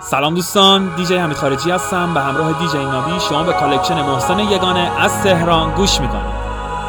سلام دوستان، دیجی حمید خارجی هستم. به همراه دیجی نابی شما به کالکشن محسن یگانه از تهران گوش میکنید.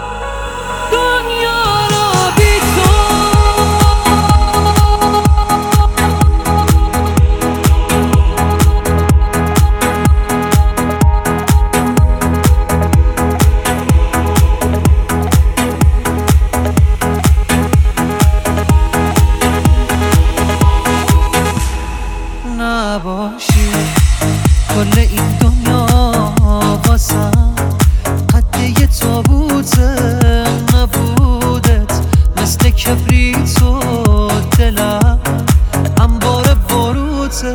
نباشی کل این دنیا واسم قد یه تابوت نبودت، مثل کبریت و دلم انبار باروته.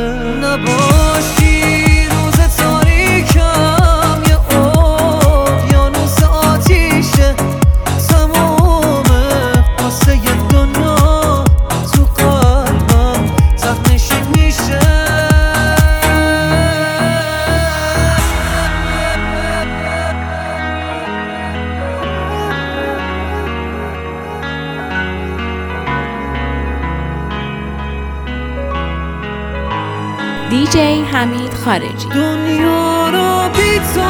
نباشی روز تاریکم یه اقیانوس آتیشه، تمام قصه دنیا تو قلبم زخمشی میشه. دیجی حمید خارجی. دنیا رو بی تو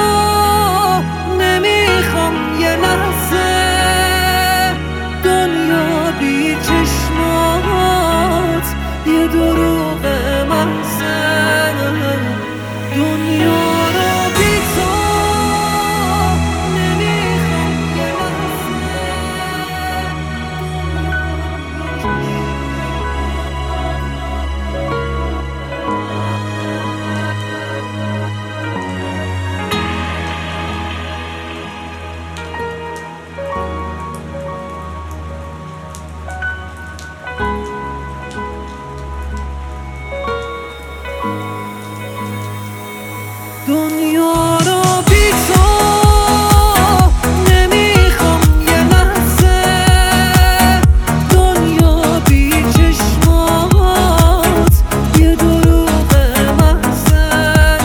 نمیخوام یه لحظه، دنیا بی چشمات یه دروغ محضه. دنیا رو بی تو نمیخوام یه دنیا رو بی تو نمیخوام یه لحظه، دنیا بی چشمات یه دروغ محضه.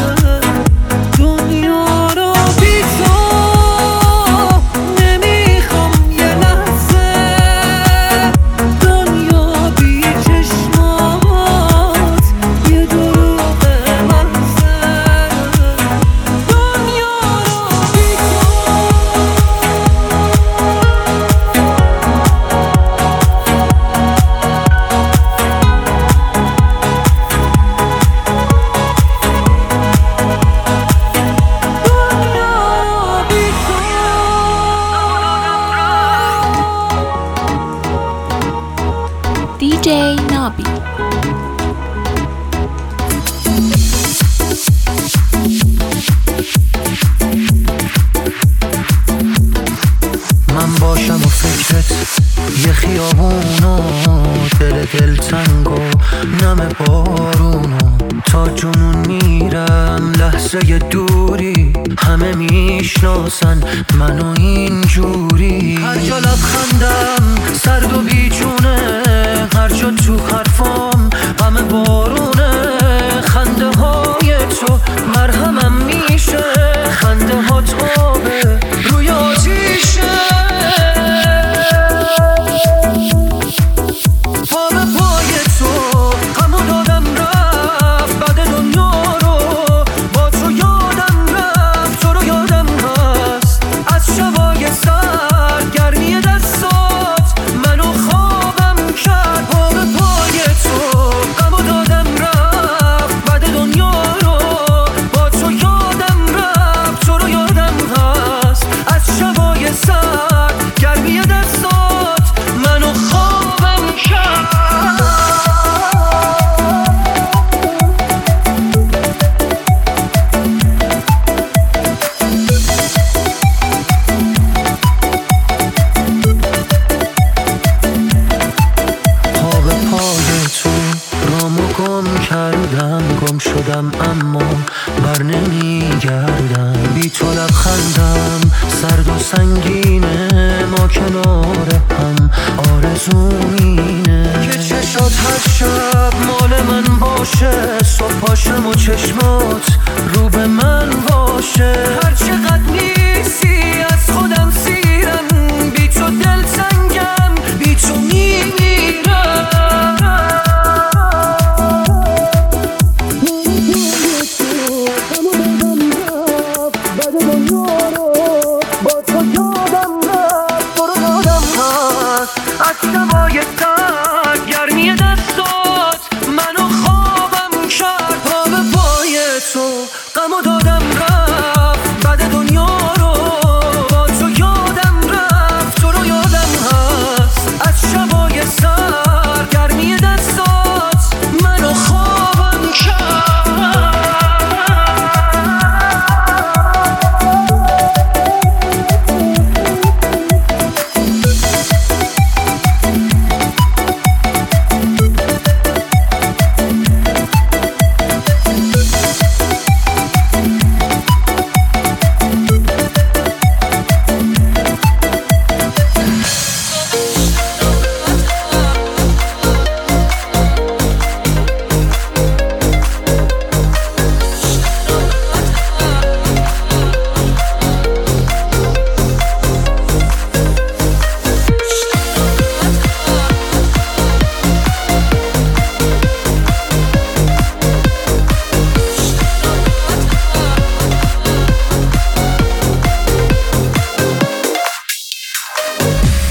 دنیا رو بی تو نمیخوام یه لحظه، دنیا بی چشمات یه دروغ محضه. دیجی نابی. من باشم و فکرت یه خیابونو، دل تنگ و نم بارونو، تا جنون میرم لحظه دوری، همه میشناسن منو اینجوری. هر جا لبخندم سرد و بیجونه، هر جا تو حرفام غم بارونه. خنده های تو مرهمم میشه، خنده ها تابه روی آتیشه. پا به پای تو غمو دادم رفت، بعد دنیا رو با تو یادم رفت. تو رو یادم هست از شبای سر، گرمی دستات منو خوابم کرد. پا به پای تو غمو دادم رفت، بعد دنیا رو با تو یادم رفت. تو رو یادم هست از شبای سر، گرمی دستات منو خوابم کرد. پا به پای تو رامو گم کردم، گم شدم اما بر نمیگردم. بی تو لبخندم سرد و سنگینه، ما کنار هم آرزومینه که چشات هر شب مال من باشه. صبح پاشم و چشمات رو به من باشه. هر چقدر نیستی از خودم سیرم، بی تو دل تنگم، بی تو میمیرم.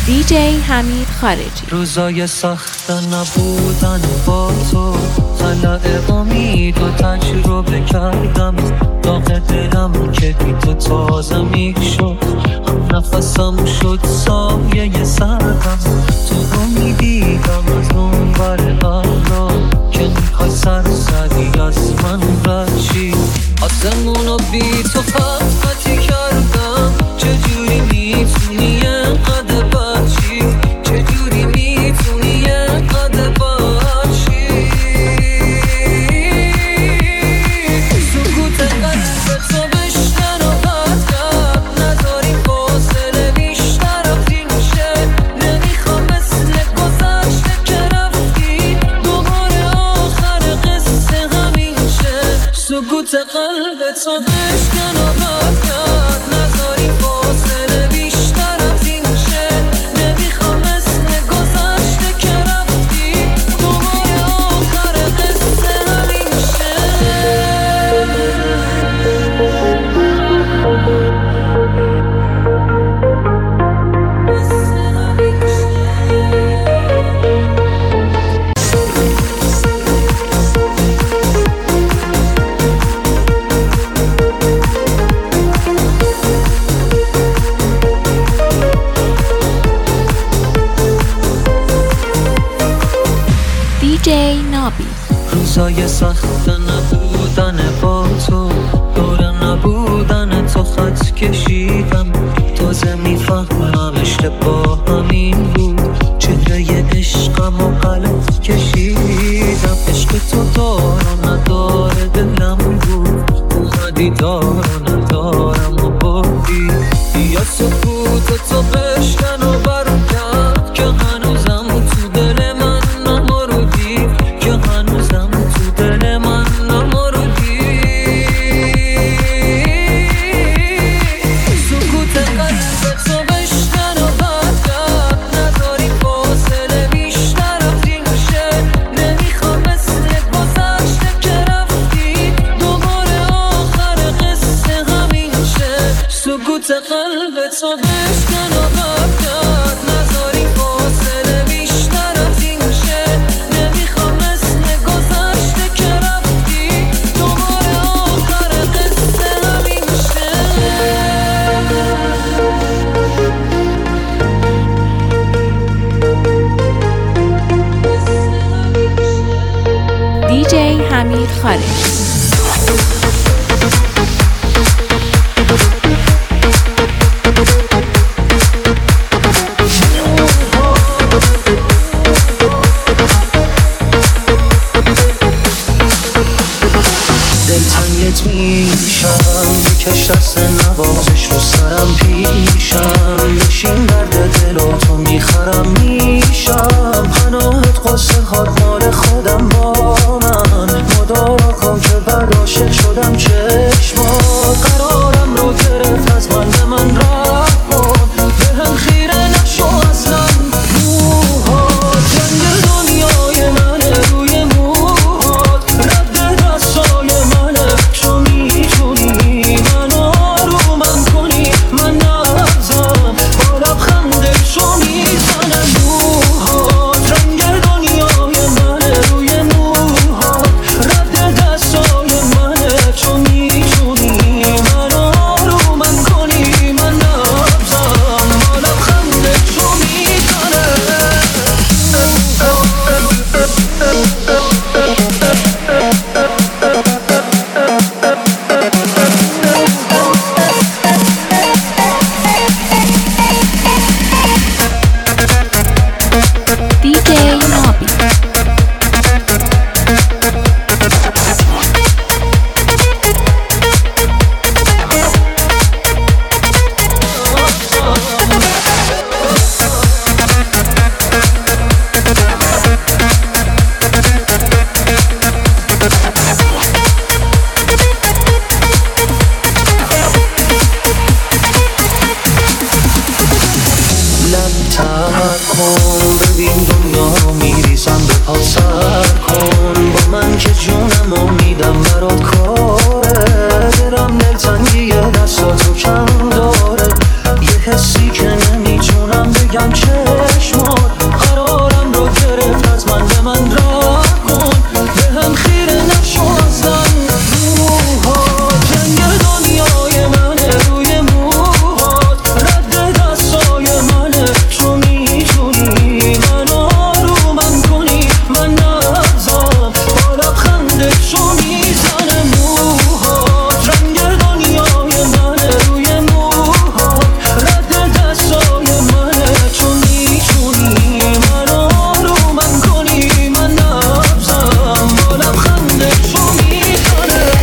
DJ حمید خارجی. روزای سخت نبودن با تو، خلأ امید و تجربه کردم، داغ دلم که بی تو تازه میشد، هم نفسم شد سایه سردم. تو رو میدیدم از اون ور حالا که میخوای سرزدی از من رشی، آسمونو بی تو خطی کردم. چجوری میتونی اینقدر بچی، چجوری میتونی اینقدر بچی. سکوت قلب تو بشتن و قد کرد، نداری فاصله بیشتر از این شه. نمیخوام مثل گذشته که رفتی دوباره آخر قصه همین شه. سکوت قلب تو بشتن و قد کرد، نداری فاصله بیشتر از این شه. نمیخوام مثل گذشته که رفتی دوباره آخر قصه همین شه. DJ نابی. روزای سخت نبودن با تو، دور نبودن تو خط کشیدم. تازه میفهمم اشتباه همین بود، چهره عشقم و غلط کشیدم. عشق تو دار و نداره دلم بود، اومدی دار و ندارم و بردی. یا سکوت تو بشکن و برم کرد که هنوزم تو دل من نمردی، که هنوزم تو دل من نمردی. سکوت قلب تو بشکن و بد کرد، نداری فاصله بیشتر از این شه. نمیخوام مثل گذشته که رفتی دوباره آخر قصه همین شه. سکوت قلب تو بشکن و بد کرد، نداری فاصله بیشتر از این شه. نمیخوام مثل گذشته که رفتی دوباره آخر قصه همین شه. DJ حمید خارجی. دلتنگت میشم، بکش دست نوازش رو سرم پیشم. بشین درد دل و تو میخرم میشم، پناهت قصه هات مال خودم با من. مدارا کن که بد عاشق شدم چشمات، قرارم رو گرفت از من به من رفت کن. به هم خیره نشو اصلا، موهات رنگ دنیای منه، روی موهات رد دستای منه. تو میتونی من آرومم کنی، من نبزم با لبخنده تو میزنم. موهات رنگ دنیای منه، روی موهات رد دستای منه. تو میتونی من آرومم کنی، من نبزم با لبخنده تو میزنم. DJ نابی. کن ببین دنیا رو میریزم به پا سر کن. با من که جونم رو میدم برات کاره. دلم دلتنگی دستاتو کم داره، یه حسی که نمیتونم بگم دیدم چشمات قرارم رو گرفت از من به من راه کن به هم خیره نشو اصلا روحات جنگ دنیای منه روی موهات رد دستای منه تو میتونی من آرومم کنی من نبزم با لبخنده تو میزنه موهات رنگ دنیای منه روی موهات رد دستای منه تو میتونی من آرومم کنی من نبزم با لبخنده تو میزنه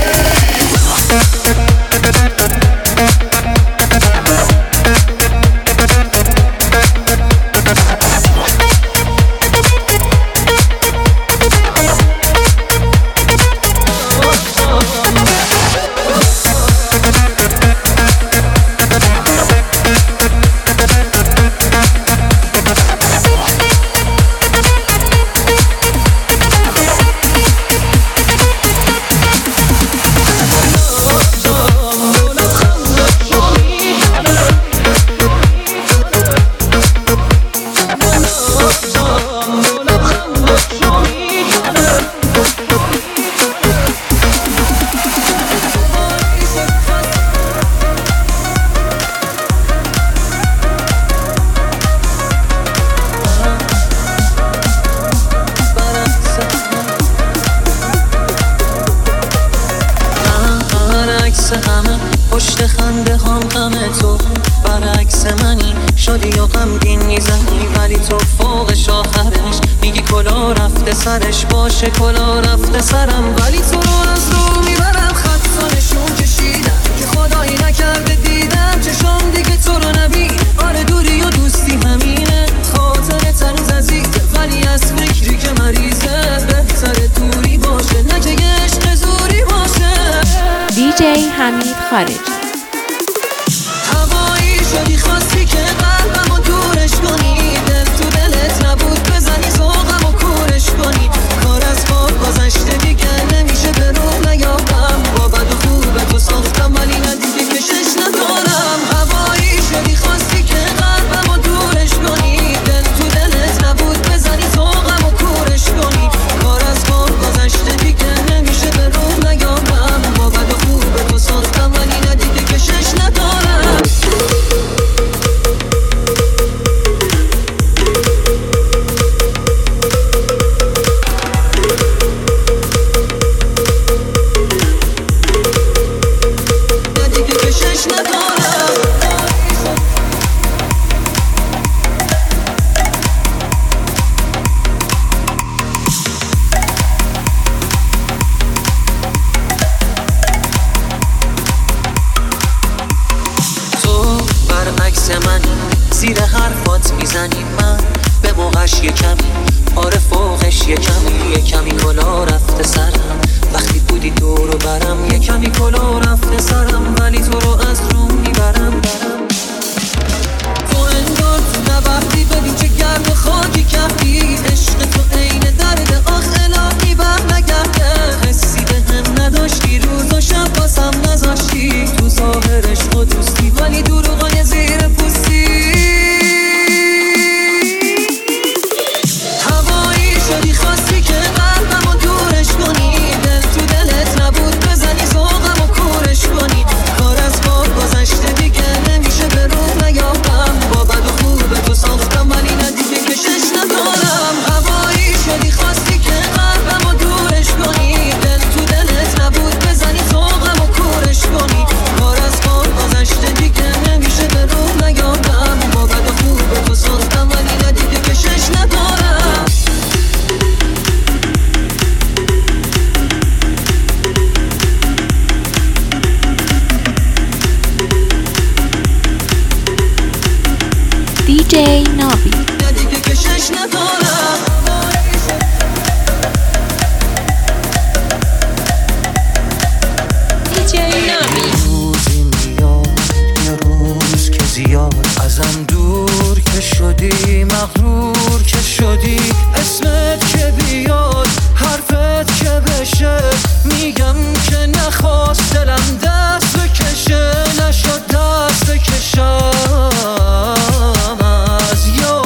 همه پشت خنده هم غم تو برعکس منی شادی و غمگین میزنی ولی تو فوقش آخرش میگی کلا رفته سرش باشه کلا رفته سرم ولی تو رو از رو میبرم خط نشون کشیدم که خدایی نکرده دیدم چشم دیگه تو رو نبید آره دوری و دوستی همینه خاطر تنیز عزیزه ولی از فکری که مریضه بهتره دوری باشه نه که عشق زوری باشه دیجی حمید خارجی. هوایی شدی خواستی که قلبمو دورش کنی دل تو دلت نبود بزنی ذوقمو کورش کنی کار از خواب گذشته دیگه نمیشه به روح نیابم با بد و خوب تو ساختم ولی ندیدی کشش ندارم هوایی شدی خواستی که قلبمو دورش کنی دل تو دلت نبود بزنی ذوقمو کورش کنی کار از خواب گذشته دیگه نمیشه به روح نیابم با بد و خوب تو ساختم ولی ندیدی کشش ندارم ندیدی کشش ندارم تو برعکس منی زیر حرفات میزنی من به موقعش یه کمی آره فوقش یه کمی کلا رفته سرم وقتی بودی دور و برم یه کمی کلا رفته سرم ولی تو رو از روم میبرم تو انگار تو نبردی ببین چه گرم و خاکی کردی عشق تو عین درد آخ الهی بر نگرده حسی به هم نداشتی روز و شب باسم نذاشتی تو ظاهرش و دوستی ولی دروغای زیر پوستی هوایی شدی خواستی که قلبمو دورش کنی دل تو دلت نبود بزنی ذوقمو کورش کنی کار از خواب گذشته دیگه نمیشه به روح نیابم با بد و خوب تو ساختم ولی ندیگه کشش ندارم هوایی شدی خواستی که قلبمو دورش کنی دل تو دلت نبود بزنی ذوقمو کورش کنی کار از خواب گذشته دیگه نمیشه به روح نیابم با بد و خوب تو ساختم ولی ندیگه کشش ندارم دیجی نابی. ندیگه کشش ندارم روزی میاد یه روز که زیاد ازم دور که شدی مغرور که شدی اسمت که بیاد حرفت که بشه میگم که نخواست دلم دست بکشه نشد دست بکشم از یاد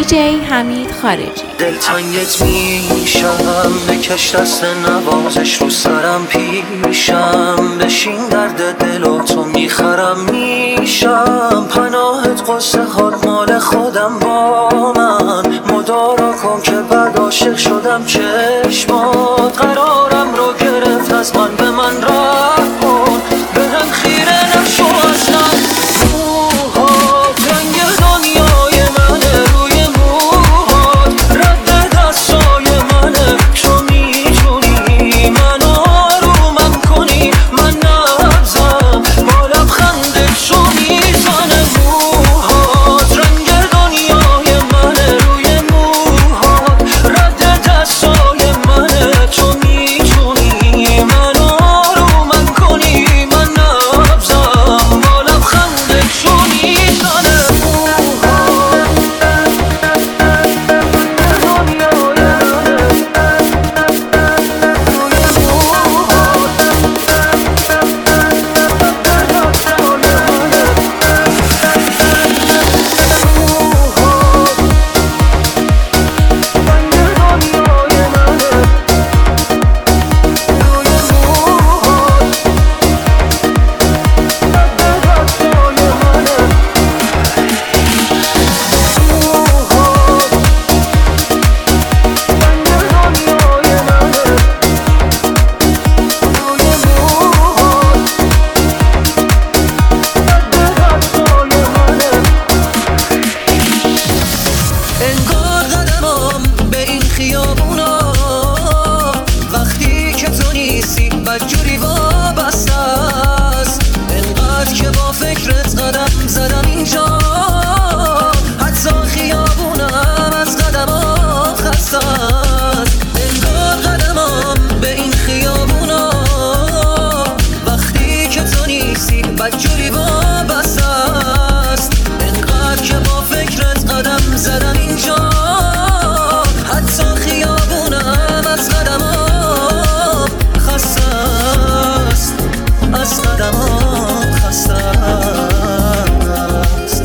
دیجی حمید خارجی. دلتنگت میشم بکش دست نوازش رو سرم پیشم، بشین درد دل و تو میخرم میشم، پناهت قصه هات مال خودم با من، مدارا کن که بعد عاشق شدم چشمات، قرارم رو گرفت از من به من راه کن، به هم خیره نشو اصلا، موهات رنگ دنیای منه، روی موهات رد دستای منه، تو میتونی منو آرومم کنی، من نبزم با لبخندت تو میزنه، موهات رنگ دنیای منه، روی موهات رد دستای منه، تو میتونی منو آرومم کنی، من نبزم با لبخندت تو میزنه، انگار قدمم به این خیابونا وقتی که تو نیستی بدجوری وابسته است، انقدر که با فکرت قدم زدم اینجا، حتی خیابونم از قدمم خسته است، انگار قدمم به این خیابونا وقتی که تو نیستی بدجوری وابسته است، انقدر که با فکرت قدم زدم اینجا، حتی خیابونم از قدمم خسته است، از قدمم خسته است.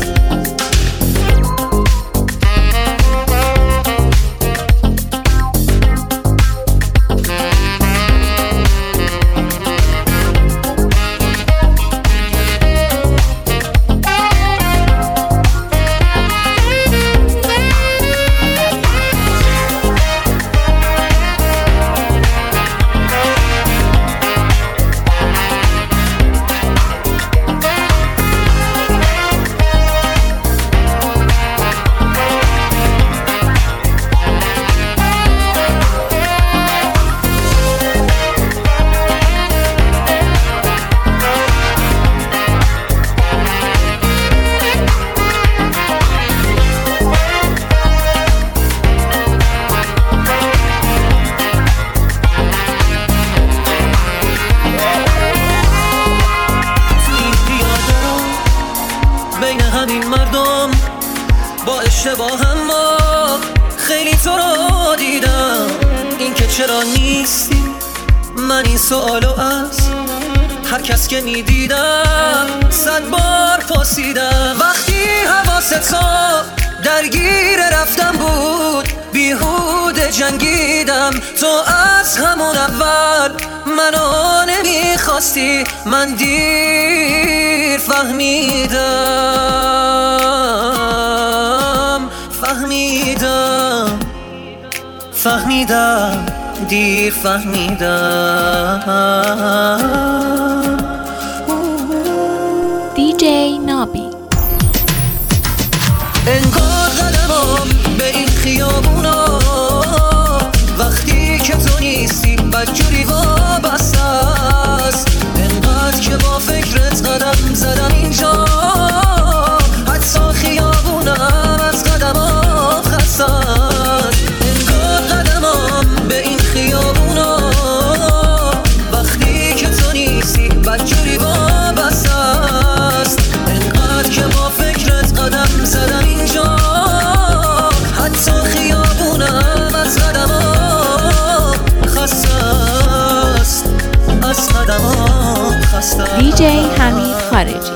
بین همین مردم با اشتباهم ما خیلی تو رو دیدم، این که چرا نیستی من این سوالو از هر کس که میدیدم 100 بار پرسیدم، وقتی حواست درگیر رفتم بود بیهوده جنگیدم، تو از همون اول منو نمیخواستی، من دیر فهمیدم دیر فهمیدم. دیجی نابی. انگار قدمم به این خیابونا وقتی که تو نیستی بدجوری وابسته است، انقدر که با فکرت قدم زدم اینجا، حتی خیابونم از قدمم خسته است، انگار قدمم به این خیابونا وقتی که تو نیستی بدجوری وابسته است، انقدر که با فکرت قدم زدم اینجا، حتی خیابونم از قدمم خسته است، از قدمم خسته است. دیجی حمید خارجی.